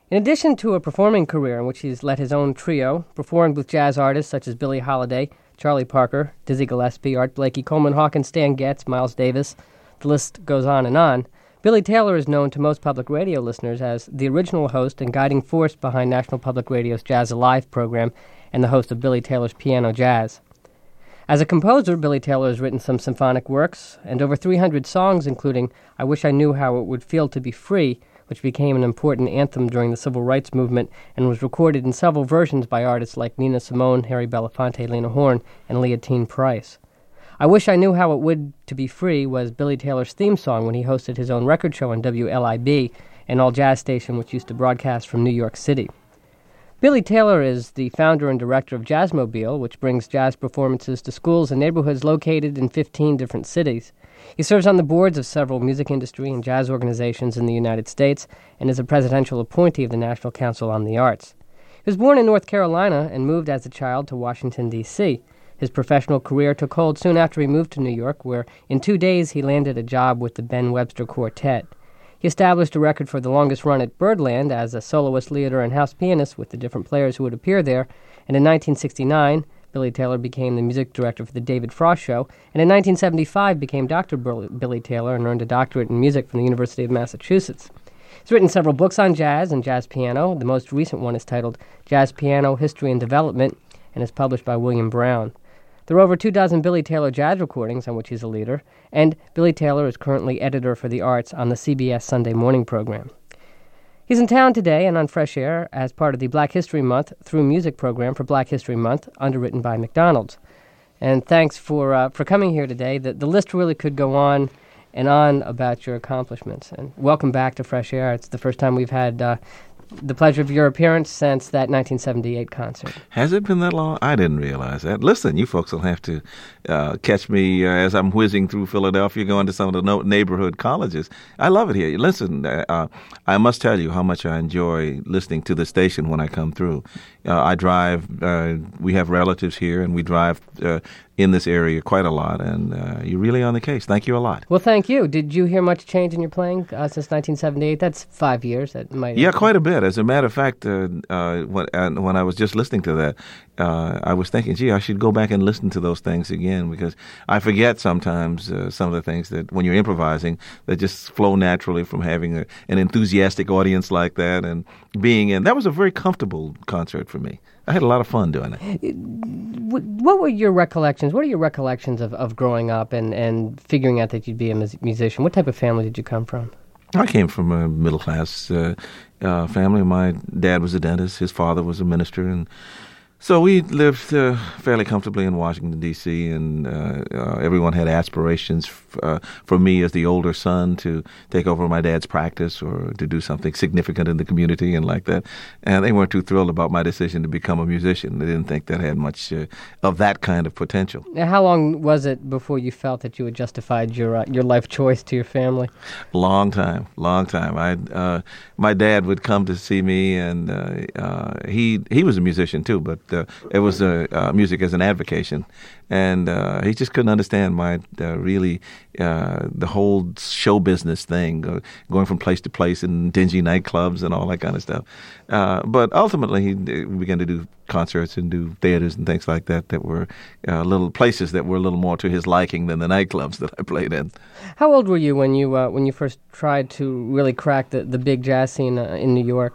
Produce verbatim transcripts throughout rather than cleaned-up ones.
In addition to a performing career in which he's led his own trio, performed with jazz artists such as Billie Holiday, Charlie Parker, Dizzy Gillespie, Art Blakey, Coleman Hawkins, Stan Getz, Miles Davis, the list goes on and on, Billy Taylor is known to most public radio listeners as the original host and guiding force behind National Public Radio's Jazz Alive program and the host of Billy Taylor's Piano Jazz. As a composer, Billy Taylor has written some symphonic works and over three hundred songs, including I Wish I Knew How It Would Feel to Be Free, which became an important anthem during the Civil Rights Movement and was recorded in several versions by artists like Nina Simone, Harry Belafonte, Lena Horne, and Leontine Price. I Wish I Knew How It Would to Be Free was Billy Taylor's theme song when he hosted his own record show on W L I B, an all-jazz station which used to broadcast from New York City. Billy Taylor is the founder and director of Jazzmobile, which brings jazz performances to schools and neighborhoods located in fifteen different cities. He serves on the boards of several music industry and jazz organizations in the United States and is a presidential appointee of the National Council on the Arts. He was born in North Carolina and moved as a child to Washington, D C His professional career took hold soon after he moved to New York, where in two days he landed a job with the Ben Webster Quartet. He established a record for the longest run at Birdland as a soloist, leader, and house pianist with the different players who would appear there, and in nineteen sixty-nine, Billy Taylor became the music director for the David Frost Show, and in nineteen seventy-five became Doctor Billy Taylor and earned a doctorate in music from the University of Massachusetts. He's written several books on jazz and jazz piano. The most recent one is titled Jazz Piano, History and Development, and is published by William Brown. There are over two dozen Billy Taylor jazz recordings on which he's a leader, and Billy Taylor is currently editor for the arts on the C B S Sunday morning program. He's in town today and on Fresh Air as part of the Black History Month Through Music program for Black History Month, underwritten by McDonald's. And thanks for uh, for coming here today. The, the list really could go on and on about your accomplishments. And welcome back to Fresh Air. It's the first time we've had uh, the pleasure of your appearance since that nineteen seventy-eight concert. Has it been that long? I didn't realize that. Listen, you folks will have to uh, catch me uh, as I'm whizzing through Philadelphia, going to some of the no- neighborhood colleges. I love it here. Listen, uh, I must tell you how much I enjoy listening to the station when I come through. Uh, I drive, uh, we have relatives here, and we drive uh, in this area quite a lot, and uh, you're really on the case. Thank you a lot. Well, thank you. Did you hear much change in your playing uh, since nineteen seventy-eight? That's five years. That might yeah, quite a bit. As a matter of fact, uh, uh, when, uh, when I was just listening to that, uh, I was thinking, gee, I should go back and listen to those things again, because I forget sometimes uh, some of the things that when you're improvising that just flow naturally from having a, an enthusiastic audience like that and being in. That was a very comfortable concert for me. I had a lot of fun doing it. What were your recollections? What are your recollections of, of growing up and, and figuring out that you'd be a mus- musician? What type of family did you come from? I came from a middle-class uh, uh, family. My dad was a dentist. His father was a minister, and so we lived uh, fairly comfortably in Washington, D C, and uh, uh, everyone had aspirations f- uh, for me as the older son to take over my dad's practice or to do something significant in the community and like that. And they weren't too thrilled about my decision to become a musician. They didn't think that had much uh, of that kind of potential. Now, how long was it before you felt that you had justified your uh, your life choice to your family? Long time, long time. I uh, my dad would come to see me, and uh, uh, he he was a musician too, but Uh, it was uh, uh, music as an avocation, and uh, he just couldn't understand my uh, really uh, the whole show business thing, uh, going from place to place in dingy nightclubs and all that kind of stuff. Uh, but ultimately, he uh, began to do concerts and do theaters and things like that that were uh, little places that were a little more to his liking than the nightclubs that I played in. How old were you when you uh, when you first tried to really crack the, the big jazz scene uh, in New York?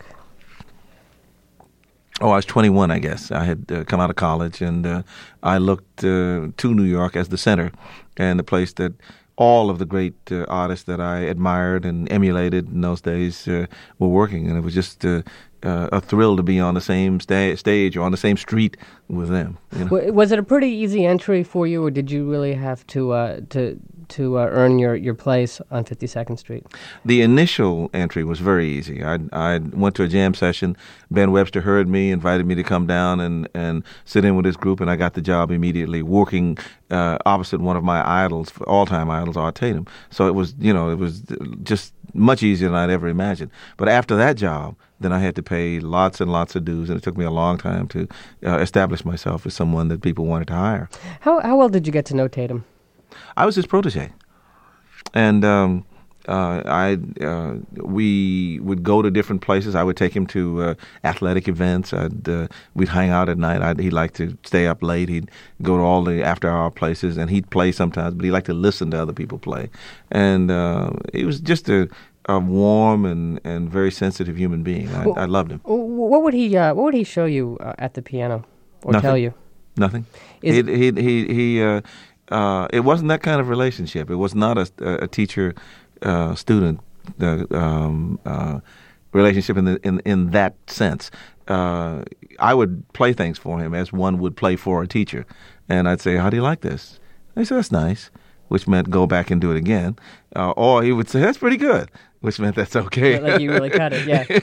Oh, I was twenty-one, I guess. I had uh, come out of college, and uh, I looked uh, to New York as the center and the place that all of the great uh, artists that I admired and emulated in those days uh, were working, and it was just uh, uh, a thrill to be on the same sta- stage or on the same street with them. You know? Was it a pretty easy entry for you, or did you really have to uh, to to uh, earn your, your place on fifty-second Street? The initial entry was very easy. I I went to a jam session. Ben Webster heard me, invited me to come down and, and sit in with his group, and I got the job immediately working uh, opposite one of my idols, all-time idols, Art Tatum. So it was, you know, it was just much easier than I'd ever imagined. But after that job, then I had to pay lots and lots of dues, and it took me a long time to uh, establish myself as someone that people wanted to hire. How how well did you get to know Tatum? I was his protege, and um, uh, I uh, we would go to different places. I would take him to uh, athletic events. I'd, uh, we'd hang out at night. I'd, he liked to stay up late. He'd go to all the after-hour places, and he'd play sometimes, but he liked to listen to other people play. And uh, he was just a, a warm and, and very sensitive human being. I, well, I loved him. What would he uh, What would he show you uh, at the piano or Nothing. tell you? Nothing. Is he he he. he uh, uh, it wasn't that kind of relationship. It was not a, a teacher. Uh, student uh, um, uh, relationship in, the, in in that sense. Uh, I would play things for him as one would play for a teacher, and I'd say, "How do you like this?" And he said, "That's nice," which meant go back and do it again, uh, or he would say, "That's pretty good," which meant that's okay. Like you really cut it, yeah.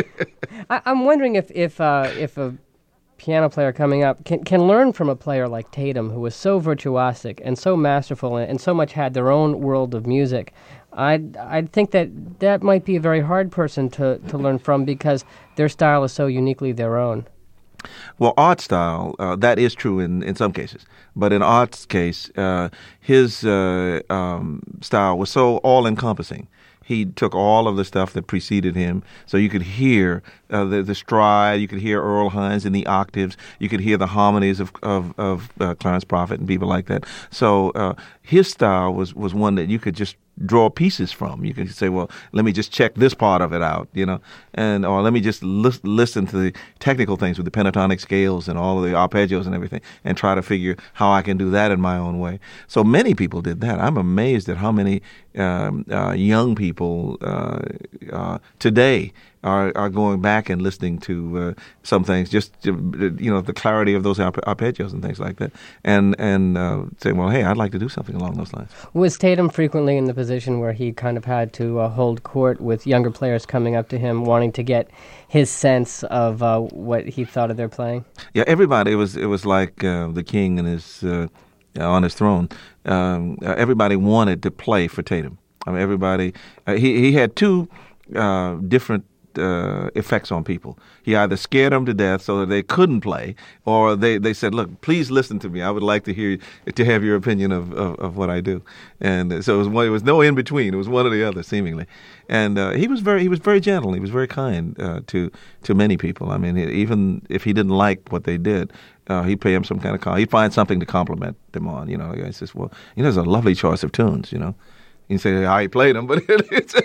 I, I'm wondering if if uh, if a piano player coming up can can learn from a player like Tatum, who was so virtuosic and so masterful and, and so much had their own world of music. I'd, I'd think that that might be a very hard person to, to learn from because their style is so uniquely their own. Well, art style, uh, that is true in, in some cases. But in Art's case, uh, his uh, um, style was so all-encompassing. He took all of the stuff that preceded him, so you could hear uh, the, the stride, you could hear Earl Hines in the octaves, you could hear the harmonies of of, of uh, Clarence Prophet and people like that. So uh, his style was, was one that you could just draw pieces from. You could say, well, let me just check this part of it out, you know, and or let me just lis- listen to the technical things with the pentatonic scales and all of the arpeggios and everything, and try to figure how I can do that in my own way. So many people did that. I'm amazed at how many um, uh, young people uh, uh, today are are going back and listening to uh, some things, just to, you know, the clarity of those arpe- arpeggios and things like that, and and uh, saying, well, hey, I'd like to do something along those lines. Was Tatum frequently in the position where he kind of had to uh, hold court with younger players coming up to him, wanting to get his sense of uh, what he thought of their playing? Yeah, everybody. It was it was like uh, the king and his uh, on his throne. Um, uh, everybody wanted to play for Tatum. I mean, everybody. Uh, he he had two uh, different. Uh, effects on people. He either scared them to death so that they couldn't play, or they, they said, "Look, please listen to me. I would like to hear to have your opinion of, of, of what I do." And so it was one, it was no in between. It was one or the other, seemingly. And uh, he was very he was very gentle. He was very kind uh, to to many people. I mean, even if he didn't like what they did, uh, he'd pay them some kind of call. He'd find something to compliment them on. You know, he says, "Well, you know, there's a lovely choice of tunes." You know, he'd say, "I played them," but it's.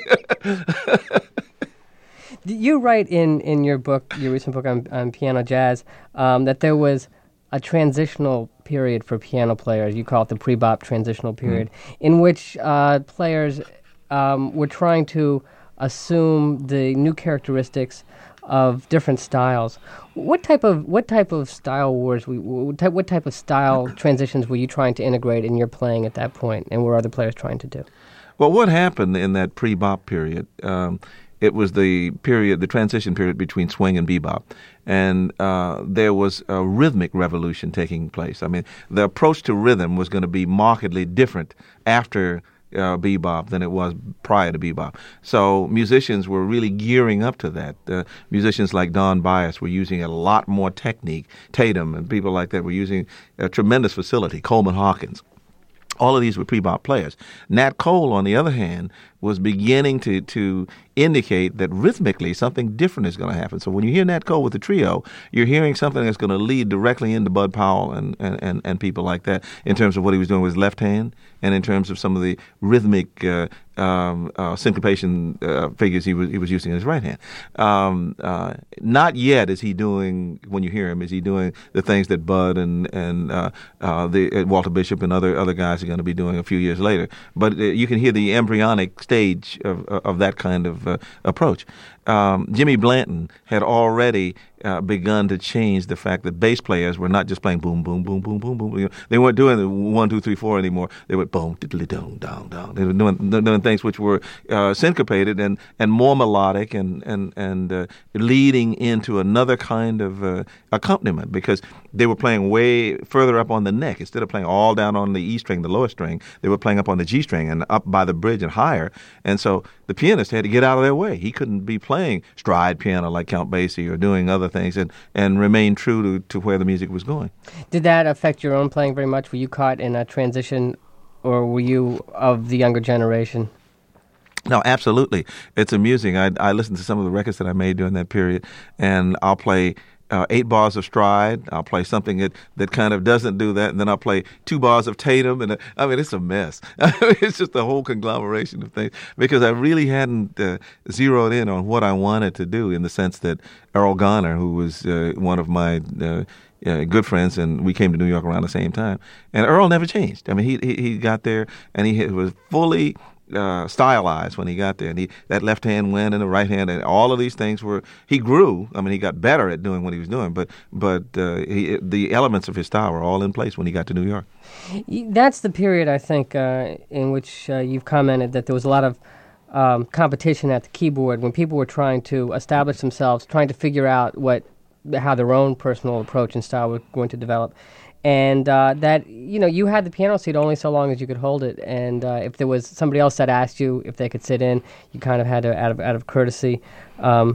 You write in, in your book, your recent book on, on piano jazz, um, that there was a transitional period for piano players. You call it the pre-bop transitional period, mm. in which uh, players um, were trying to assume the new characteristics of different styles. What type of what type of style wars? What type, what type of style transitions were you trying to integrate in your playing at that point, and were other players trying to do? Well, what happened in that pre-bop period? Um, It was the period, the transition period between swing and bebop, and uh, there was a rhythmic revolution taking place. I mean, the approach to rhythm was going to be markedly different after uh, bebop than it was prior to bebop. So musicians were really gearing up to that. Uh, musicians like Don Byas were using a lot more technique. Tatum and people like that were using a tremendous facility. Coleman Hawkins. All of these were pre-bop players. Nat Cole, on the other hand, was beginning to, to indicate that rhythmically something different is going to happen. So when you hear Nat Cole with the trio, you're hearing something that's going to lead directly into Bud Powell and, and, and, and people like that in terms of what he was doing with his left hand and in terms of some of the rhythmic uh, um, uh, syncopation uh, figures he was he was using in his right hand. Um, uh, not yet is he doing, when you hear him, is he doing the things that Bud and and uh, uh, the uh, Walter Bishop and other other guys are going to be doing a few years later. But uh, you can hear the embryonic stage of, of that kind of uh, approach. Um, Jimmy Blanton had already uh, begun to change the fact that bass players were not just playing boom, boom, boom, boom, boom, boom. You know, they weren't doing the one, two, three, four anymore. They were boom, diddly, down, down, down. They were doing, doing things which were uh, syncopated and, and more melodic and and and uh, leading into another kind of uh, accompaniment, because they were playing way further up on the neck instead of playing all down on the E string, the lower string. They were playing up on the G string and up by the bridge and higher. And so the pianist had to get out of their way. He couldn't be playing stride piano like Count Basie or doing other things and, and remain true to, to where the music was going. Did that affect your own playing very much? Were you caught in a transition, or were you of the younger generation? No, absolutely. It's amusing. I, I listen to some of the records that I made during that period, and I'll play uh, eight bars of Stride. I'll play something that, that kind of doesn't do that, and then I'll play two bars of Tatum. And uh, I mean, it's a mess. I mean, it's just a whole conglomeration of things because I really hadn't uh, zeroed in on what I wanted to do in the sense that Earl Garner, who was uh, one of my uh, Uh, good friends, and we came to New York around the same time. And Earl never changed. I mean, he he, he got there, and he was fully uh, stylized when he got there. And he, that left hand went, and the right hand, and all of these things were. He grew. I mean, he got better at doing what he was doing. But but uh, he, the elements of his style were all in place when he got to New York. That's the period, I think, uh, in which uh, you've commented that there was a lot of um, competition at the keyboard when people were trying to establish themselves, trying to figure out what. how their own personal approach and style were going to develop. And uh, that, you know, you had the piano seat only so long as you could hold it. And uh, if there was somebody else that asked you if they could sit in, you kind of had to, out of, out of courtesy, um,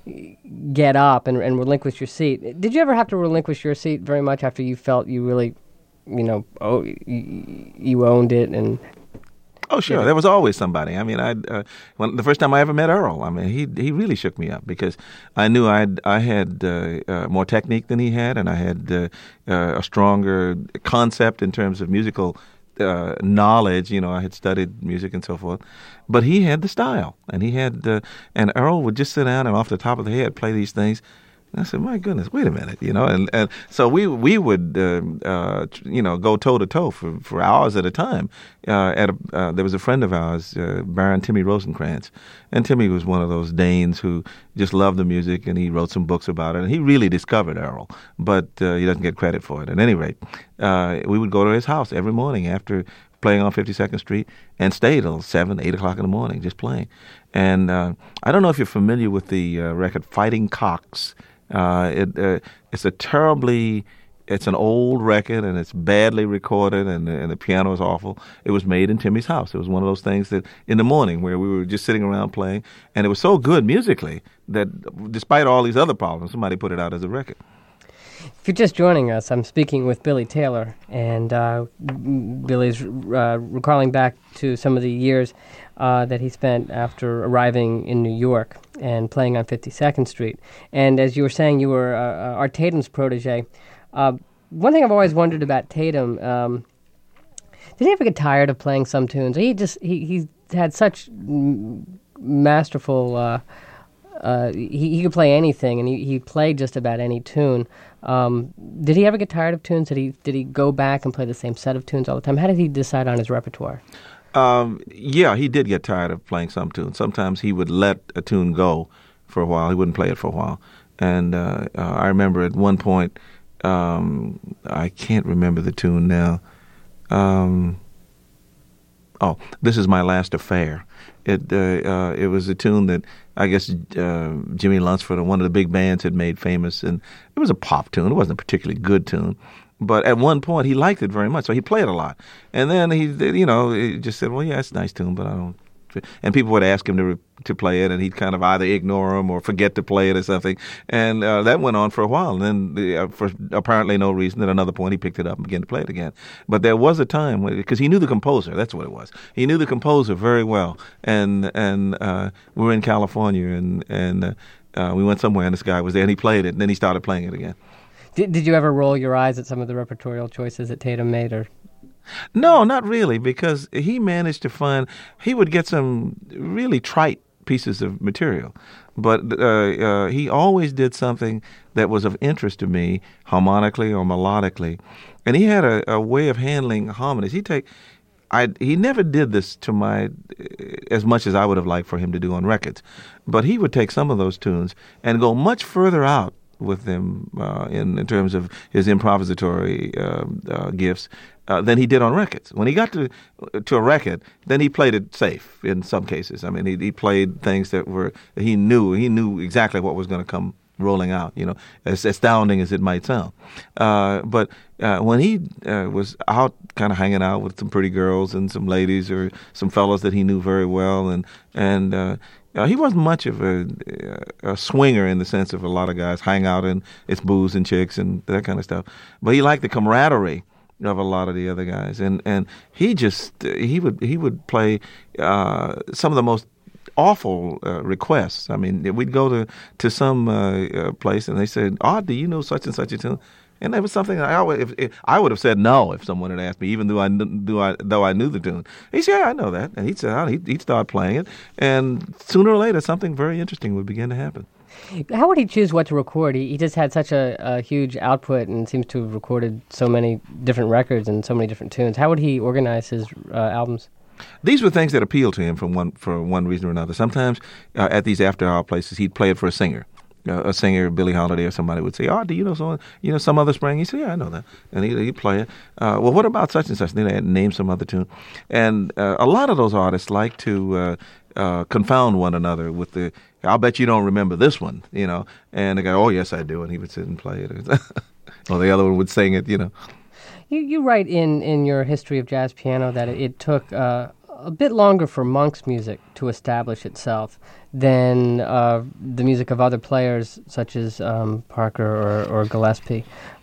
get up and, and relinquish your seat. Did you ever have to relinquish your seat very much after you felt you really, you know, oh, you, you owned it and... Oh, sure. Yeah. There was always somebody. I mean, I uh, when the first time I ever met Earl, I mean, he he really shook me up because I knew I I had uh, uh, more technique than he had, and I had uh, uh, a stronger concept in terms of musical uh, knowledge. You know, I had studied music and so forth, but he had the style, and he had uh, and Earl would just sit down and off the top of the head play these things. I said, "My goodness, wait a minute," you know, and, and so we we would uh, uh, you know go toe to toe for, for hours at a time. Uh, at a, uh, there was a friend of ours, uh, Baron Timmy Rosencrantz, and Timmy was one of those Danes who just loved the music, and he wrote some books about it, and he really discovered Earl, but uh, he doesn't get credit for it. At any rate, uh, we would go to his house every morning after playing on fifty-second Street and stay till seven, eight o'clock in the morning just playing. And uh, I don't know if you're familiar with the uh, record Fighting Cocks. Uh, it, uh, it's a terribly, it's an old record and it's badly recorded and, and the piano is awful. It was made in Timmy's house. It was one of those things that in the morning where we were just sitting around playing, and it was so good musically that despite all these other problems, somebody put it out as a record. If you're just joining us, I'm speaking with Billy Taylor, and uh, Billy's uh, recalling back to some of the years uh, that he spent after arriving in New York and playing on fifty-second Street. And as you were saying, you were uh, Art Tatum's protege. Uh, one thing I've always wondered about Tatum, um, did he ever get tired of playing some tunes? He just he he had such m- masterful. Uh, uh, he, he could play anything, and he, he played just about any tune. Um, did he ever get tired of tunes? Did he did he go back and play the same set of tunes all the time? How did he decide on his repertoire? Um, yeah, he did get tired of playing some tunes. Sometimes he would let a tune go for a while. He wouldn't play it for a while. And uh, uh, I remember at one point, um, I can't remember the tune now. Um, oh, This Is My Last Affair. It uh, uh, it was a tune that I guess uh, Jimmy Lunceford, one of the big bands, had made famous, and it was a pop tune. It wasn't a particularly good tune, but at one point he liked it very much, so he played it a lot. And then he, you know, he just said, "Well, yeah, it's a nice tune, but I don't." And people would ask him to to play it, and he'd kind of either ignore them or forget to play it or something. And uh, that went on for a while. And then, uh, for apparently no reason, at another point, he picked it up and began to play it again. But there was a time, because he knew the composer. That's what it was. He knew the composer very well. And and uh, we were in California, and, and uh, uh, we went somewhere, and this guy was there, and he played it, and then he started playing it again. Did, did you ever roll your eyes at some of the repertorial choices that Tatum made, or... No, not really, because he managed to find, he would get some really trite pieces of material, but uh, uh, he always did something that was of interest to me, harmonically or melodically, and he had a, a way of handling harmonies. He take, I he never did this to my, as much as I would have liked for him to do on records, but he would take some of those tunes and go much further out with them uh, in, in terms of his improvisatory uh, uh, gifts uh, than he did on records. When he got to to a record, then he played it safe in some cases. I mean, he, he played things that were that he knew he knew exactly what was going to come rolling out. You know, as astounding as it might sound. Uh, but uh, when he uh, was out, kind of hanging out with some pretty girls and some ladies or some fellows that he knew very well, and and. Uh, Uh, he wasn't much of a, a swinger in the sense of a lot of guys hang out and it's booze and chicks and that kind of stuff. But he liked the camaraderie of a lot of the other guys, and and he just he would he would play uh, some of the most awful uh, requests. I mean, we'd go to to some uh, uh, place and they said, "Oh, do you know such and such a tune?" And that was something I always, if, if, I would have said no if someone had asked me, even though I knew, though I, though I knew the tune. He said, "Yeah, I know that," and he'd say, oh, he'd, he'd start playing it, and sooner or later something very interesting would begin to happen. How would he choose what to record? He, he just had such a, a huge output and seems to have recorded so many different records and so many different tunes. How would he organize his uh, albums? These were things that appealed to him from one for one reason or another. Sometimes uh, at these after-hour places, he'd play it for a singer. Uh, a singer, Billie Holiday or somebody would say, "Oh, do you know someone? You know some other spring?" He said, "Yeah, I know that," and he'd, he'd play it. Uh, well, what about such and such? And then they'd name some other tune, and uh, a lot of those artists like to uh, uh, confound one another with the, "I'll bet you don't remember this one," you know, and they go, "Oh, yes, I do," and he would sit and play it, or the other one would sing it, you know. You you write in, in your history of jazz piano that it, it took uh, a bit longer for Monk's music to establish itself than uh, the music of other players such as um, Parker or, or Gillespie.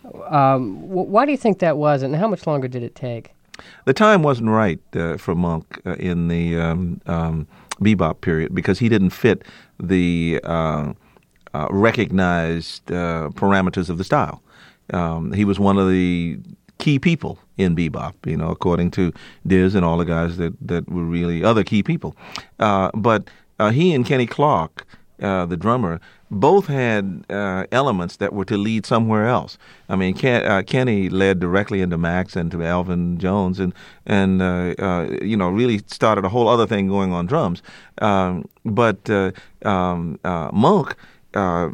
Um, wh- why do you think that was, and how much longer did it take? The time wasn't right uh, for Monk uh, in the um, um, bebop period because he didn't fit the uh, uh, recognized uh, parameters of the style. Um, he was one of the key people in bebop, you know, according to Diz and all the guys that, that were really other key people. Uh, but uh, he and Kenny Clark, uh, the drummer, both had uh, elements that were to lead somewhere else. I mean, Ken, uh, Kenny led directly into Max and to Alvin Jones, and and uh, uh, you know really started a whole other thing going on drums. Um, but uh, um, uh, Monk uh,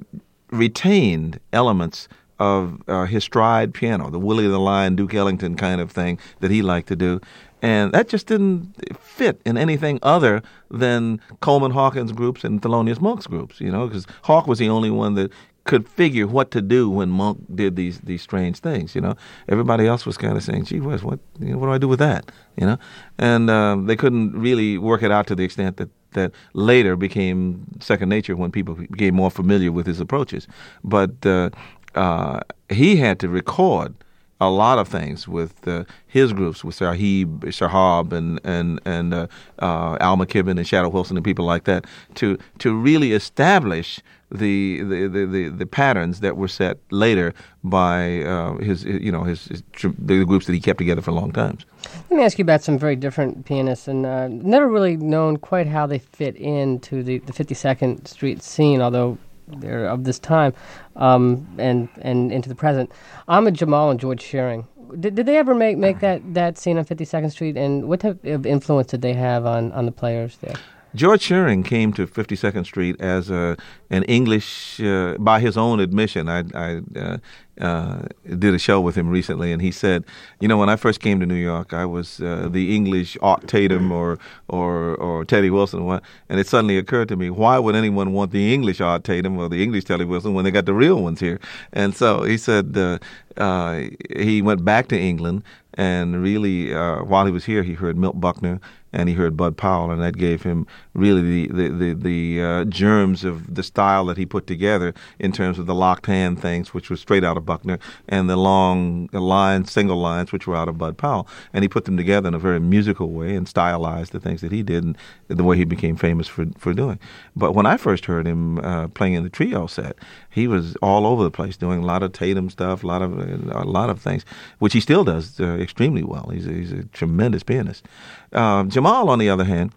retained elements of uh, his stride piano, the Willie the Lion, Duke Ellington kind of thing that he liked to do. And that just didn't fit in anything other than Coleman Hawkins groups and Thelonious Monk's groups, you know, because Hawk was the only one that could figure what to do when Monk did these these strange things, you know. Everybody else was kind of saying, gee whiz, what, you know, what do I do with that, you know? And um, they couldn't really work it out to the extent that that later became second nature when people became more familiar with his approaches. But uh, uh, he had to record a lot of things with uh, his groups, with Sahib, Shahab, and and and uh, uh, Al McKibben and Shadow Wilson and people like that, to to really establish the the, the, the, the patterns that were set later by uh, his you know his, his the groups that he kept together for long times. Let me ask you about some very different pianists, and uh, never really known quite how they fit into the, the fifty-second Street scene, although they're of this time, um, and and into the present. Ahmad Jamal and George Shearing. Did, did they ever make, make that, that scene on fifty-second Street, and what type of influence did they have on, on the players there? George Shearing came to fifty-second Street as a, an English, uh, by his own admission. I, I uh, uh, did a show with him recently, and he said, you know, when I first came to New York, I was uh, the English Art Tatum or, or or Teddy Wilson, and it suddenly occurred to me, why would anyone want the English Art Tatum or the English Teddy Wilson when they got the real ones here? And so he said uh, uh, he went back to England, and really, uh, while he was here, he heard Milt Buckner, and he heard Bud Powell, and that gave him really the the the, the uh, germs of the style that he put together in terms of the locked hand things, which was straight out of Buckner, and the long lines, single lines, which were out of Bud Powell. And he put them together in a very musical way and stylized the things that he did and the way he became famous for for doing. But when I first heard him uh, playing in the trio set, he was all over the place doing a lot of Tatum stuff, a lot of a lot of things, which he still does uh, extremely well. He's a, he's a tremendous pianist. Uh, Jamal, on the other hand,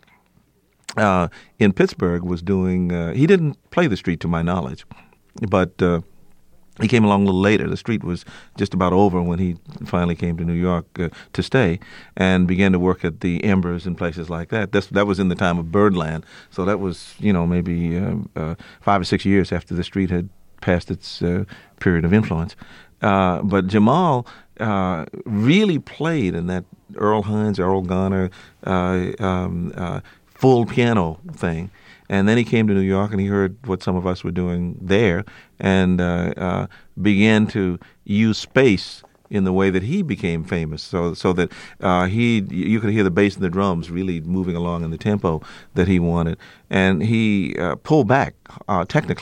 uh, in Pittsburgh was doing, uh, he didn't play the street to my knowledge, but uh, he came along a little later. The street was just about over when he finally came to New York uh, to stay and began to work at the Embers and places like that. That's, that was in the time of Birdland, so that was, you know, maybe uh, uh, five or six years after the street had passed its uh, period of influence. Uh, but Jamal uh, really played in that Earl Hines, Earl Garner, uh, um, uh, full piano thing. And then he came to New York and he heard what some of us were doing there and uh, uh, began to use space in the way that he became famous, so so that uh, he you could hear the bass and the drums really moving along in the tempo that he wanted. And he uh, pulled back uh, technically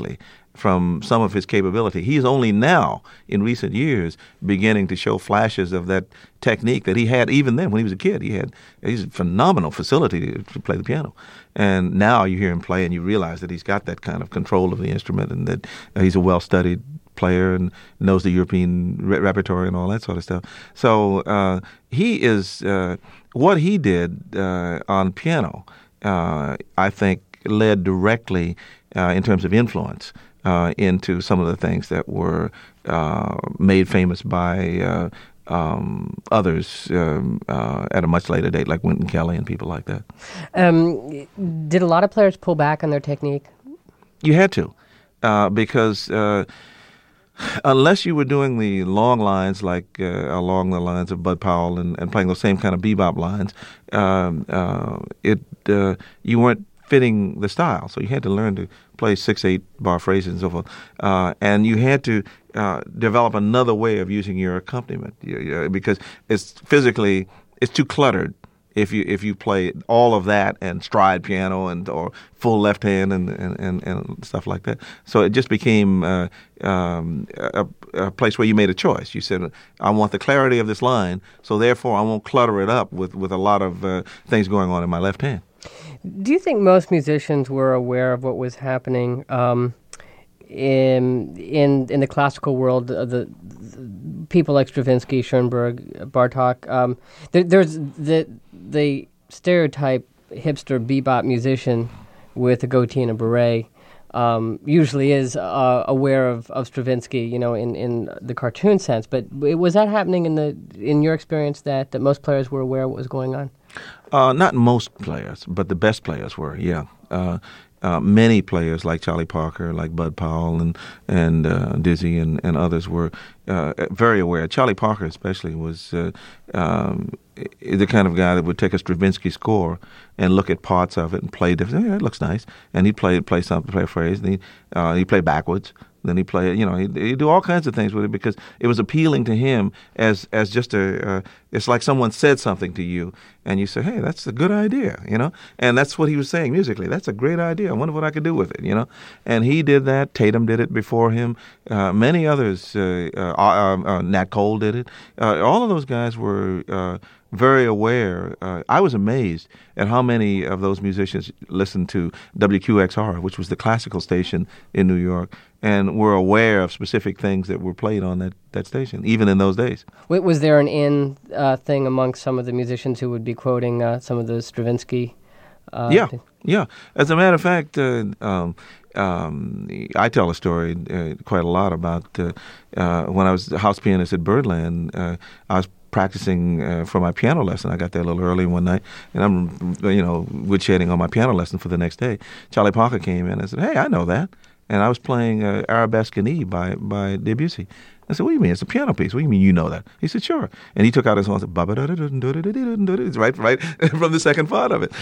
from some of his capability. He's only now, in recent years, beginning to show flashes of that technique that he had even then when he was a kid. He had he's a phenomenal facility to, to play the piano. And now you hear him play and you realize that he's got that kind of control of the instrument and that uh, he's a well-studied player and knows the European re- repertoire and all that sort of stuff. So uh, he is, uh, what he did uh, on piano, uh, I think, led directly uh, in terms of influence uh, into some of the things that were uh, made famous by uh, um, others um, uh, at a much later date, like Wynton Kelly and people like that. Um, did a lot of players pull back on their technique? You had to, uh, because uh, unless you were doing the long lines like uh, along the lines of Bud Powell and, and playing those same kind of bebop lines, um, uh, it uh, you weren't fitting the style. So you had to learn to play six, eight bar phrases and so forth. Uh, and you had to uh, develop another way of using your accompaniment you, you, because it's physically, it's too cluttered. If you if you play all of that and stride piano and or full left hand and and, and, and stuff like that, so it just became uh, um, a, a place where you made a choice. You said, I want the clarity of this line, so therefore I won't clutter it up with, with a lot of uh, things going on in my left hand. Do you think most musicians were aware of what was happening um, in in in the classical world? Uh, the, the people like Stravinsky, Schoenberg, Bartók. Um, there, there's the the stereotype hipster bebop musician with a goatee and a beret. Um, usually is uh, aware of, of Stravinsky, you know, in, in the cartoon sense. But was that happening in the in your experience that, that most players were aware of what was going on? Uh, not most players, but the best players were, yeah. Uh, uh, many players like Charlie Parker, like Bud Powell and and uh, Dizzy and, and others were uh, very aware. Charlie Parker especially was uh, um, the kind of guy that would take a Stravinsky score and look at parts of it and play different. Yeah, it looks nice, and he'd play play something, play a phrase, and he uh, he'd play backwards. Then he play, you know, he he do all kinds of things with it because it was appealing to him as as just a. Uh, it's like someone said something to you, and you say, "Hey, that's a good idea," you know, and that's what he was saying musically. That's a great idea. I wonder what I could do with it, you know. And he did that. Tatum did it before him. Uh, many others. Uh, uh, uh, uh, Nat Cole did it. Uh, all of those guys were. Uh, very aware. Uh, I was amazed at how many of those musicians listened to W Q X R, which was the classical station in New York, and were aware of specific things that were played on that, that station, even in those days. Wait, was there an in uh, thing amongst some of the musicians who would be quoting uh, some of the Stravinsky? Uh, yeah, things? yeah. As a matter of fact, uh, um, um, I tell a story uh, quite a lot about uh, uh, when I was the house pianist at Birdland. Uh, I was practicing uh, for my piano lesson. I got there a little early one night, and I'm, you know, woodshedding on my piano lesson for the next day. Charlie Parker came in and said, "Hey, I know that." And I was playing uh, Arabesque in E by, by Debussy. I said, "What do you mean? It's a piano piece. What do you mean you know that?" He said, "Sure." And he took out his horn and said, it's right, right from the second part of it.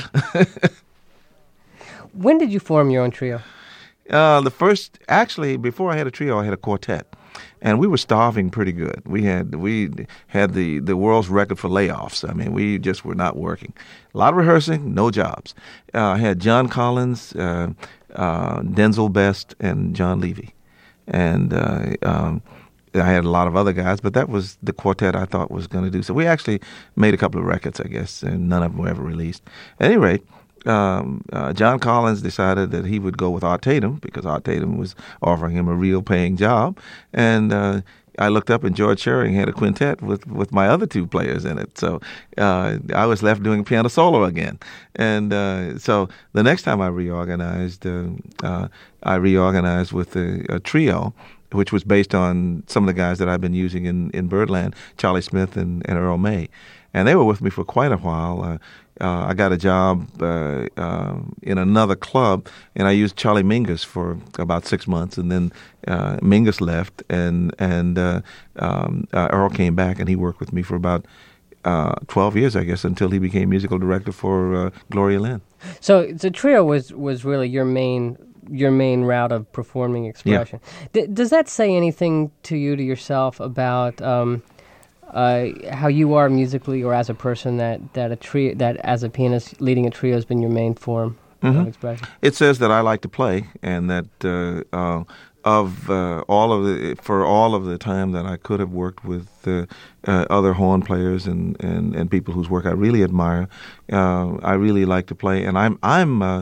When did you form your own trio? Uh, the first, actually, before I had a trio, I had a quartet. And we were starving pretty good. We had we had the, the world's record for layoffs. I mean, we just were not working. A lot of rehearsing, no jobs. Uh, I had John Collins, uh, uh, Denzel Best, and John Levy. And uh, um, I had a lot of other guys, but that was the quartet I thought was going to do. So we actually made a couple of records, I guess, and none of them were ever released. At any rate, Um, uh, John Collins decided that he would go with Art Tatum because Art Tatum was offering him a real paying job. And uh, I looked up and George Shearing had a quintet with, with my other two players in it. So uh, I was left doing piano solo again. And uh, so the next time I reorganized, uh, uh, I reorganized with a, a trio, which was based on some of the guys that I've been using in, in Birdland, Charlie Smith and, and Earl May. And they were with me for quite a while. Uh, uh, I got a job uh, uh, in another club, and I used Charlie Mingus for about six months. And then uh, Mingus left, and and uh, um, uh, Earl came back, and he worked with me for about uh, twelve years, I guess, until he became musical director for uh, Gloria Lynn. So the trio was, was really your main your main route of performing expression. Yeah. D- does that say anything to you, to yourself, about um, uh, how you are musically or as a person, that, that a trio, that as a pianist leading a trio has been your main form mm-hmm. of expression? It says that I like to play, and that uh, uh, of uh, all of the for all of the time that I could have worked with uh, uh, other horn players and, and, and people whose work I really admire. Uh, I really like to play, and I'm I'm uh,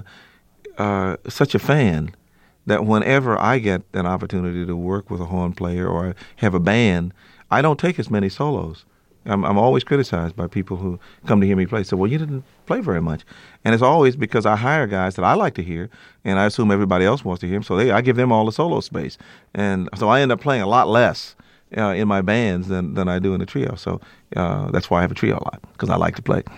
uh, such a fan that whenever I get an opportunity to work with a horn player or have a band, I don't take as many solos. I'm, I'm always criticized by people who come to hear me play. So, well, you didn't play very much. And it's always because I hire guys that I like to hear, and I assume everybody else wants to hear them, so they, I give them all the solo space. And so I end up playing a lot less uh, in my bands than, than I do in a trio. So uh, that's why I have a trio a lot, because I like to play.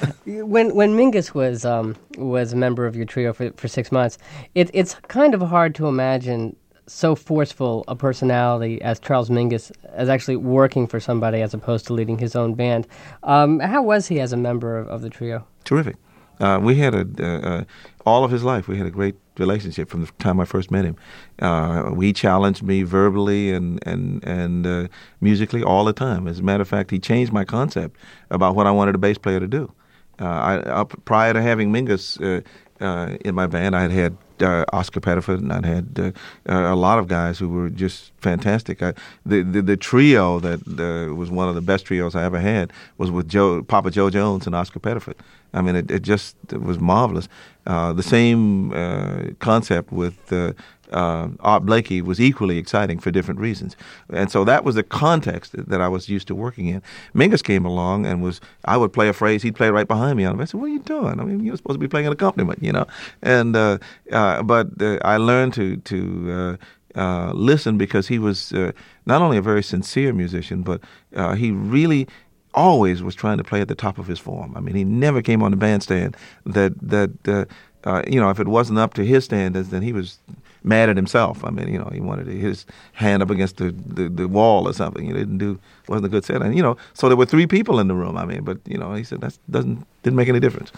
when when Mingus was um, was a member of your trio for, for six months, it, it's kind of hard to imagine so forceful a personality as Charles Mingus as actually working for somebody as opposed to leading his own band. Um, how was he as a member of, of the trio? Terrific. Uh, we had a uh, uh, all of his life. We had a great relationship from the time I first met him. Uh, he challenged me verbally and and and uh, musically all the time. As a matter of fact, he changed my concept about what I wanted a bass player to do. Uh, I, up, prior to having Mingus uh, uh, in my band, I had had Uh, Oscar Pettiford, and I'd had uh, uh, a lot of guys who were just fantastic. I, the, the the trio that uh, was one of the best trios I ever had was with Joe, Papa Joe Jones and Oscar Pettiford. I mean, it, it just it was marvelous. Uh, the same uh, concept with uh, uh, Art Blakey was equally exciting for different reasons. And so that was the context that I was used to working in. Mingus came along and was, I would play a phrase, he'd play right behind me. And I said, what are you doing? I mean, you're supposed to be playing an accompaniment, you know. And uh, uh, but uh, I learned to to uh, uh, listen because he was uh, not only a very sincere musician, but uh, he really always was trying to play at the top of his form. I mean, he never came on the bandstand that that uh, uh, you know, if it wasn't up to his standards, then he was mad at himself. I mean, you know, he wanted his hand up against the, the, the wall or something. He didn't do wasn't a good set. And you know, so there were three people in the room. I mean, but you know, he said that doesn't didn't make any difference.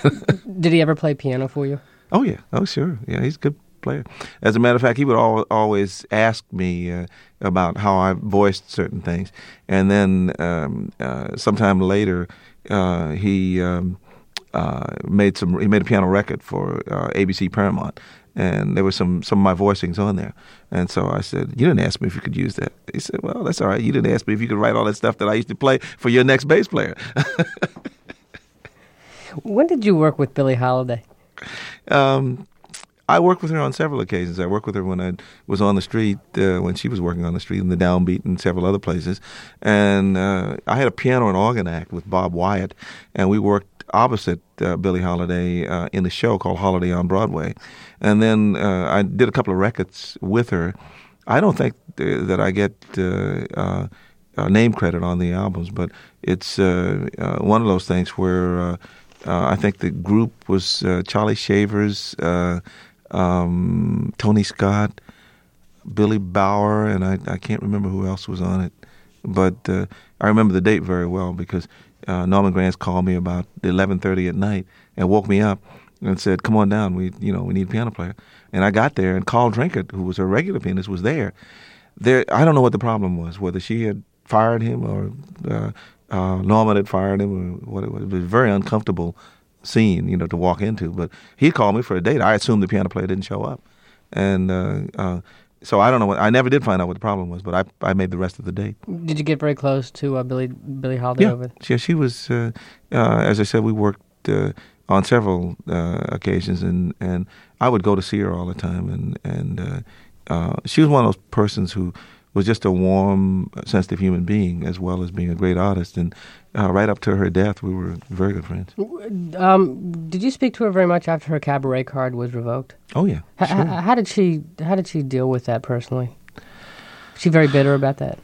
Did he ever play piano for you? Oh yeah, oh sure, yeah, he's a good player. As a matter of fact, he would al- always ask me uh, about how I voiced certain things, and then um, uh, sometime later, uh, he um, uh, made some. He made a piano record for uh, A B C Paramount, and there were some some of my voicings on there. And so I said, "You didn't ask me if you could use that." He said, "Well, that's all right. You didn't ask me if you could write all that stuff that I used to play for your next bass player." When did you work with Billie Holiday? Um, I worked with her on several occasions. I worked with her when I was on the street, uh, when she was working on the street in the Downbeat and several other places. And uh, I had a piano and organ act with Bob Wyatt, and we worked opposite uh, Billie Holiday uh, in a show called Holiday on Broadway. And then uh, I did a couple of records with her. I don't think th- that I get uh, uh, uh, name credit on the albums, but it's uh, uh, one of those things where uh, uh, I think the group was uh, Charlie Shavers, uh, Um, Tony Scott, Billy Bauer, and I, I can't remember who else was on it. But uh, I remember the date very well because uh, Norman Granz called me about eleven thirty at night and woke me up and said, "Come on down. We you know we need a piano player." And I got there, and Carl Drinkard, who was her regular pianist, was there. There, I don't know what the problem was, whether she had fired him or uh, uh, Norman had fired him or what it was. It was very uncomfortable scene, you know, to walk into. But he called me for a date. I assumed the piano player didn't show up, and uh, uh, so I don't know what. I never did find out what the problem was, but I I made the rest of the date. Did you get very close to uh, Billie Billie Holiday? Yeah, over yeah. She was, uh, uh, as I said, we worked uh, on several uh, occasions, and, and I would go to see her all the time, and and uh, uh, she was one of those persons who was just a warm, sensitive human being, as well as being a great artist. And uh, right up to her death, we were very good friends. Um, did you speak to her very much after her cabaret card was revoked? Oh yeah. H- sure. h- how did she How did she deal with that personally? Was she very bitter about that?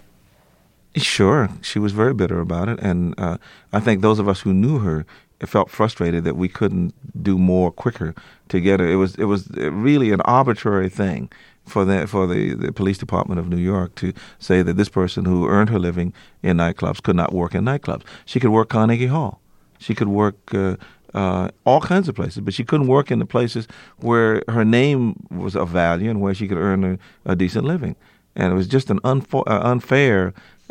Sure, she was very bitter about it, and uh, I think those of us who knew her felt frustrated that we couldn't do more quicker to get her. It was it was really an arbitrary thing for the for the, the police department of New York to say that this person who earned her living in nightclubs could not work in nightclubs. She could work Carnegie Hall. She could work uh, uh, all kinds of places, but she couldn't work in the places where her name was of value and where she could earn a, a decent living. And it was just an unfo- uh, unfair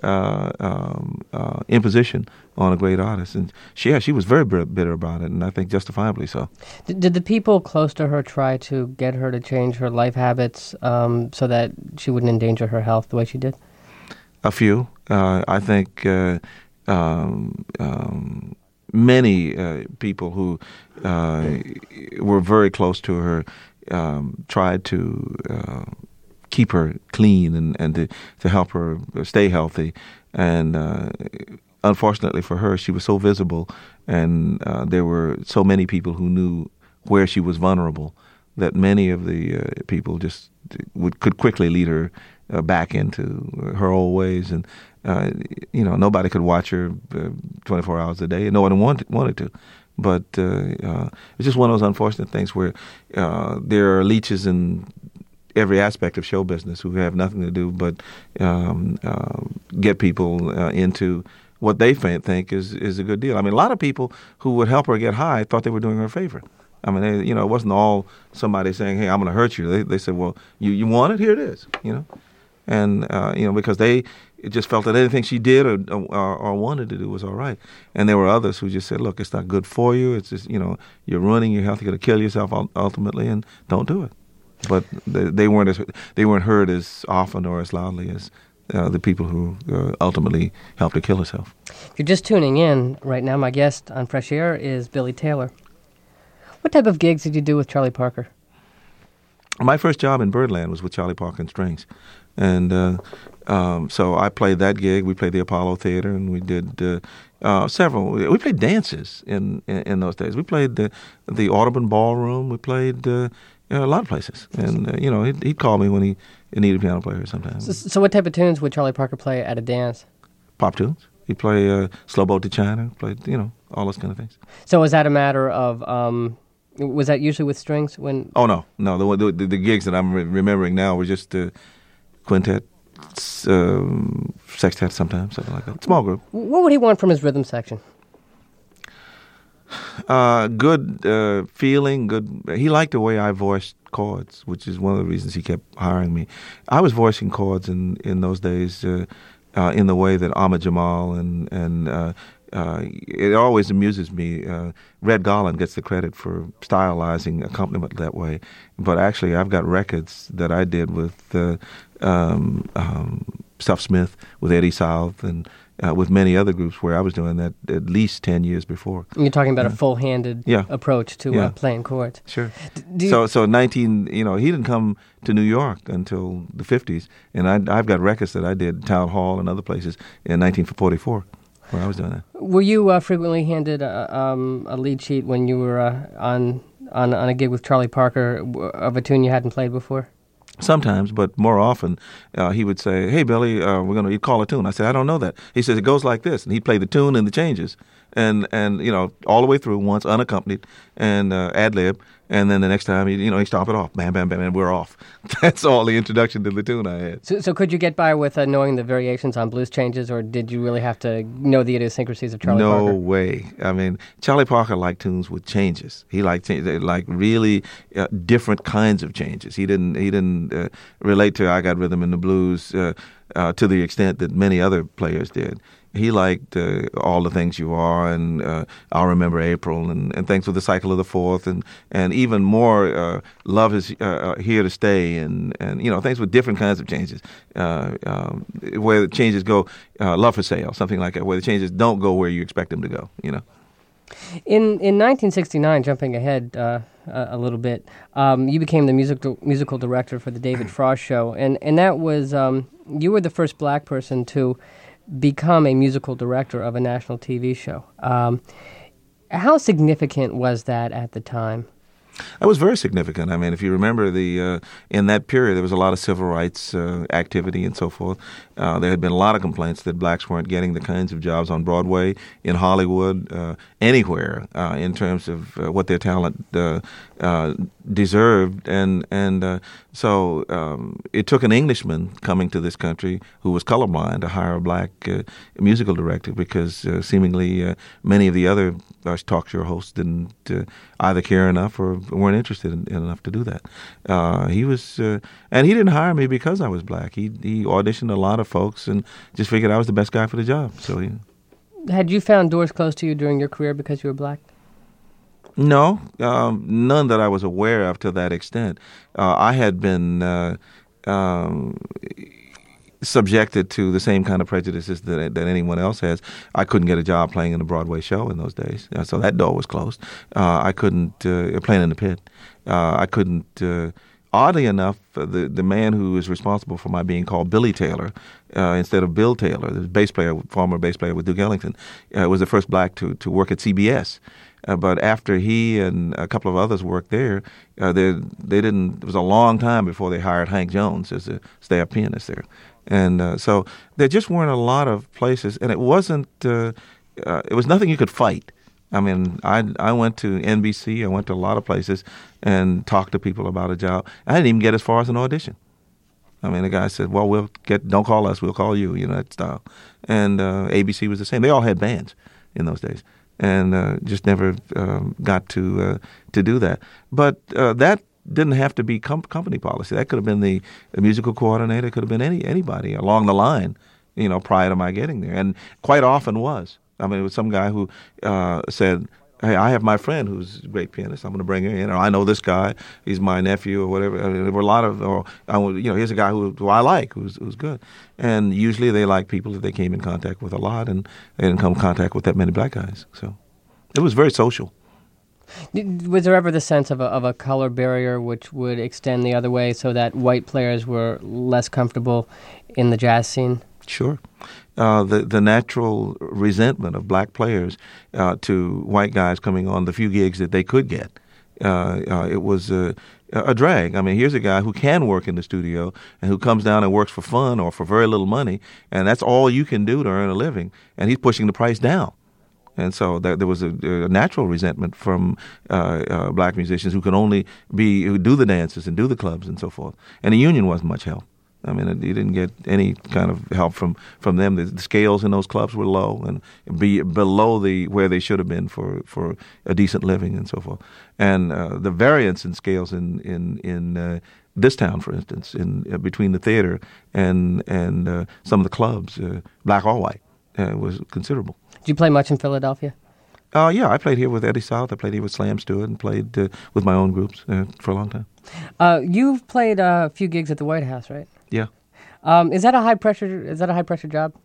uh, um, uh, imposition on a great artist. And she, yeah, she was very bitter about it, and I think justifiably so. Did, did the people close to her try to get her to change her life habits um, so that she wouldn't endanger her health the way she did? A few. Uh, I think uh, um, um, many uh, people who uh, were very close to her um, tried to uh, keep her clean and, and to, to help her stay healthy. And uh, unfortunately for her, she was so visible, and uh, there were so many people who knew where she was vulnerable that many of the uh, people just would could quickly lead her uh, back into her old ways. And uh, you know, nobody could watch her uh, twenty-four hours a day, and no one wanted wanted to. But uh, uh, it's just one of those unfortunate things where uh, there are leeches in every aspect of show business who have nothing to do but um, uh, get people uh, into what they think is is a good deal. I mean, a lot of people who would help her get high thought they were doing her a favor. I mean, they, you know, it wasn't all somebody saying, "Hey, I'm going to hurt you." They they said, "Well, you, you want it? Here it is," you know, and uh, you know, because they just felt that anything she did or, or or wanted to do was all right. And there were others who just said, "Look, it's not good for you. It's just, you know, you're ruining your health. You're going to kill yourself ultimately, and don't do it." But they, they weren't as, they weren't heard as often or as loudly as uh, the people who uh, ultimately helped her kill herself. If you're just tuning in right now, my guest on Fresh Air is Billy Taylor. What type of gigs did you do with Charlie Parker? My first job in Birdland was with Charlie Parker and Strings. And uh, um, so I played that gig. We played the Apollo Theater, and we did uh, uh, several. We played dances in, in, in those days. We played the, the Audubon Ballroom. We played uh, a lot of places. And, uh, you know, he'd, he'd call me when he needed a piano player sometimes. So, so what type of tunes would Charlie Parker play at a dance? Pop tunes. He'd play uh, Slow Boat to China, played, you know, all those kind of things. So was that a matter of... Um Was that usually with strings? When Oh, no. No, the the, the gigs that I'm re- remembering now were just uh, quintet, um, sextet sometimes, something like that. Small group. What would he want from his rhythm section? Uh, good uh, feeling, good. He liked the way I voiced chords, which is one of the reasons he kept hiring me. I was voicing chords in, in those days uh, uh, in the way that Ahmad Jamal and... and uh, Uh, it always amuses me. Uh, Red Garland gets the credit for stylizing accompaniment that way, but actually I've got records that I did with uh, um, um, Stuff Smith, with Eddie South, and uh, with many other groups where I was doing that at least ten years before. You're talking about yeah. a full-handed yeah. approach to yeah. uh, playing chords. Sure. D- so, so nineteen. You know, he didn't come to New York until the fifties, and I, I've got records that I did Town Hall and other places in nineteen forty-four. Where I was doing that. Were you uh, frequently handed a, um, a lead sheet when you were uh, on, on on a gig with Charlie Parker of a tune you hadn't played before? Sometimes, but more often, uh, he would say, "Hey, Billy, uh, we're going to he'd call a tune." I said, "I don't know that." He says, "It goes like this," and he'd play the tune and the changes, and and you know all the way through once unaccompanied and uh, ad lib, and then the next time he you know he stop it off, bam, bam, bam, and we're off. That's all the introduction to the tune I had. So, so could you get by with uh, knowing the variations on blues changes, or did you really have to know the idiosyncrasies of Charlie no Parker? No way. I mean, Charlie Parker liked tunes with changes. He liked like really uh, different kinds of changes. He didn't he didn't uh, relate to I Got Rhythm in the Blues uh, uh, to the extent that many other players did. He liked uh, All the Things You Are and uh, I'll Remember April and, and things with the Cycle of the Fourth and, and even more uh, Love Is uh, Here to Stay and, and, you know, things with different kinds of changes uh, um, where the changes go, uh, Love for Sale, something like that, where the changes don't go where you expect them to go, you know. In in nineteen sixty-nine, jumping ahead uh, a, a little bit, um, you became the music musical director for the David Frost Show, and, and that was, um, you were the first black person to become a musical director of a national T V show. Um, how significant was that at the time? That was very significant. I mean, if you remember, the uh, in that period, there was a lot of civil rights uh, activity and so forth. Uh, there had been a lot of complaints that blacks weren't getting the kinds of jobs on Broadway, in Hollywood, uh, anywhere uh, in terms of uh, what their talent uh, uh, deserved. And and uh, So um, it took an Englishman coming to this country who was colorblind to hire a black uh, musical director because uh, seemingly uh, many of the other uh, talk show hosts didn't uh, either care enough or weren't interested in, in enough to do that. Uh, he was, uh, and he didn't hire me because I was black. He he auditioned a lot of folks and just figured I was the best guy for the job. So, he, had you found doors closed to you during your career because you were black? No, um, none that I was aware of to that extent. Uh, I had been uh, um, subjected to the same kind of prejudices that that anyone else has. I couldn't get a job playing in a Broadway show in those days, uh, so that door was closed. Uh, I couldn't uh, playing in the pit. Uh, I couldn't. Uh, oddly enough, uh, the the man who is responsible for my being called Billy Taylor uh, instead of Bill Taylor, the bass player, former bass player with Duke Ellington, uh, was the first black to to work at C B S. Uh, but after he and a couple of others worked there, uh, they they didn't. It was a long time before they hired Hank Jones as a staff pianist there, and uh, so there just weren't a lot of places, and it wasn't. Uh, uh, it was nothing you could fight. I mean, I I went to N B C, I went to a lot of places, and talked to people about a job. I didn't even get as far as an audition. I mean, the guy said, "Well, we'll get. Don't call us. We'll call you." You know, that style. And uh, A B C was the same. They all had bands in those days. And uh, just never um, got to uh, to do that. But uh, that didn't have to be com- company policy. That could have been the, the musical coordinator. It could have been any anybody along the line, you know, prior to my getting there. And quite often was. I mean, it was some guy who uh, said, "Hey, I have my friend who's a great pianist. I'm going to bring her in. Or I know this guy. He's my nephew or whatever." I mean, there were a lot of, or I, you know, here's a guy who, who I like, who's who's good. And usually they like people that they came in contact with a lot, and they didn't come in contact with that many black guys. So it was very social. Was there ever the sense of a, of a color barrier which would extend the other way so that white players were less comfortable in the jazz scene? Sure. Uh, the the natural resentment of black players uh, to white guys coming on the few gigs that they could get. Uh, uh, it was a, a drag. I mean, here's a guy who can work in the studio and who comes down and works for fun or for very little money, and that's all you can do to earn a living, and he's pushing the price down. And so there, there was a, a natural resentment from uh, uh, black musicians who could only be who do the dances and do the clubs and so forth. And the union wasn't much help. I mean, you didn't get any kind of help from, from them. The, the scales in those clubs were low and be below the where they should have been for, for a decent living and so forth. And uh, the variance in scales in in in uh, this town, for instance, in uh, between the theater and and uh, some of the clubs, uh, black or white, uh, was considerable. Did you play much in Philadelphia? Uh, yeah, I played here with Eddie South. I played here with Slam Stewart and played uh, with my own groups uh, for a long time. Uh, you've played uh, a few gigs at the White House, right? Yeah. Um, is that a high pressure? Is that a high pressure job?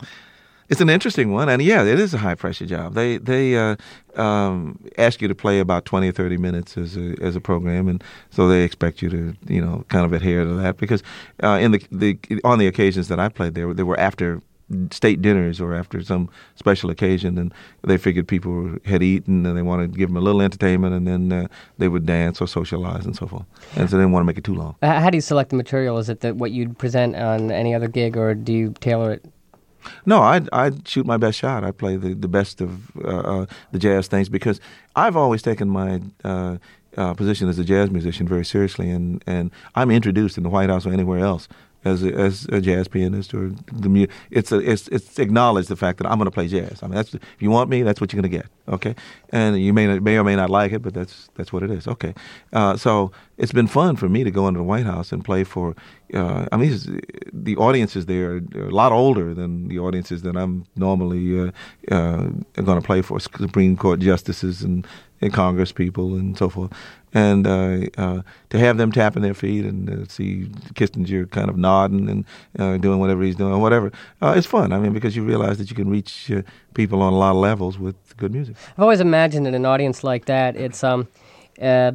It's an interesting one, and yeah, it is a high pressure job. They they uh, um, ask you to play about twenty or thirty minutes as a as a program, and so they expect you to you know kind of adhere to that because uh, in the the on the occasions that I played there, they were after state dinners or after some special occasion, and they figured people had eaten and they wanted to give them a little entertainment, and then uh, they would dance or socialize and so forth. And so they didn't want to make it too long. Uh, how do you select the material? Is it that what you'd present on any other gig, or do you tailor it? No, I'd, I'd shoot my best shot. I'd play the, the best of uh, uh, the jazz things because I've always taken my uh, uh, position as a jazz musician very seriously, and, and I'm introduced in the White House or anywhere else as a, as a jazz pianist or the mu- it's a, it's it's acknowledged the fact that I'm going to play jazz. I mean, that's if you want me, that's what you're going to get. Okay, and you may not, may or may not like it, but that's that's what it is. Okay, uh, so it's been fun for me to go into the White House and play for. Uh, I mean, the audiences there are a lot older than the audiences that I'm normally uh, uh, going to play for. Supreme Court justices and, and Congress people and so forth. And uh, uh, to have them tapping their feet and uh, see Kissinger kind of nodding and uh, doing whatever he's doing, whatever, uh, it's fun. I mean, because you realize that you can reach uh, people on a lot of levels with good music. I've always imagined in an audience like that, it's um, uh,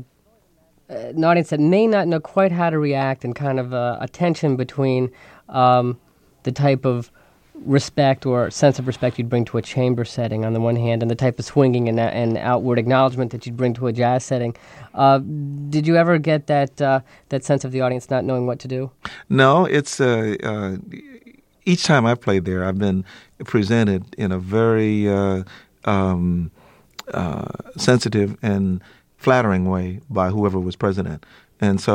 an audience that may not know quite how to react, and kind of uh, a tension between um, the type of respect or sense of respect you'd bring to a chamber setting on the one hand, and the type of swinging and, and outward acknowledgement that you'd bring to a jazz setting. Uh, did you ever get that uh, that sense of the audience not knowing what to do? No, it's uh, uh, each time I've played there, I've been presented in a very uh, um, uh, sensitive and flattering way by whoever was president. And so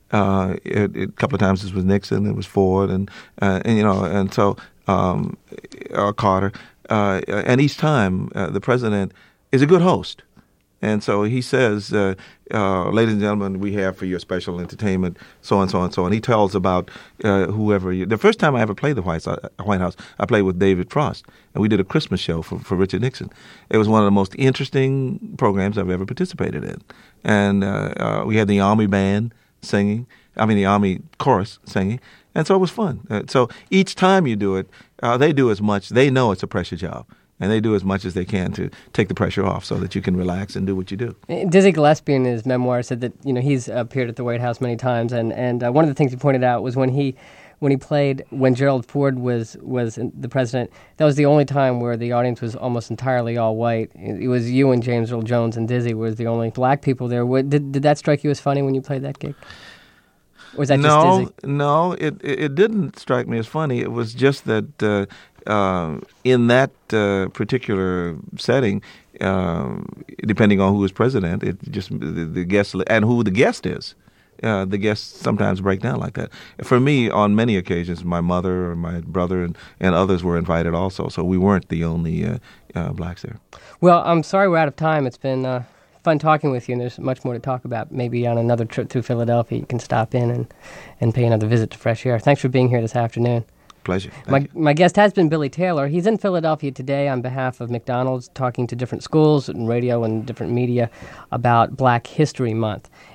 Uh, it, it, a couple of times it was Nixon, it was Ford, and, uh, and you know, and so um, uh, Carter. Uh, and each time uh, the president is a good host. And so he says, uh, uh, ladies and gentlemen, we have for your special entertainment, so and so and so. And he tells about uh, whoever you. The first time I ever played the White House, White House, I played with David Frost. And we did a Christmas show for, for Richard Nixon. It was one of the most interesting programs I've ever participated in. And uh, uh, we had the Army band singing, I mean the Army chorus singing. And so it was fun. Uh, so each time you do it, uh, they do as much. They know it's a pressure job. And they do as much as they can to take the pressure off so that you can relax and do what you do. Dizzy Gillespie in his memoir said that, you know, he's appeared at the White House many times, and, and uh, one of the things he pointed out was when he when he played, when Gerald Ford was, was the president, that was the only time where the audience was almost entirely all white. It was you and James Earl Jones and Dizzy was the only black people there. What, did, did that strike you as funny when you played that gig? Or was that no, just Dizzy? No, it, it it didn't strike me as funny. It was just that uh, uh, in that uh, particular setting, uh, depending on who is president, it just the, the guest and who the guest is. Uh, the guests sometimes break down like that. For me, on many occasions, my mother or my brother and, and others were invited also, so we weren't the only uh, uh, blacks there. Well, I'm sorry we're out of time. It's been uh, fun talking with you, and there's much more to talk about. Maybe on another trip to Philadelphia, you can stop in and, and pay another visit to Fresh Air. Thanks for being here this afternoon. Pleasure. Thank my you. my guest has been Billy Taylor. He's in Philadelphia today on behalf of McDonald's, talking to different schools and radio and different media about Black History Month.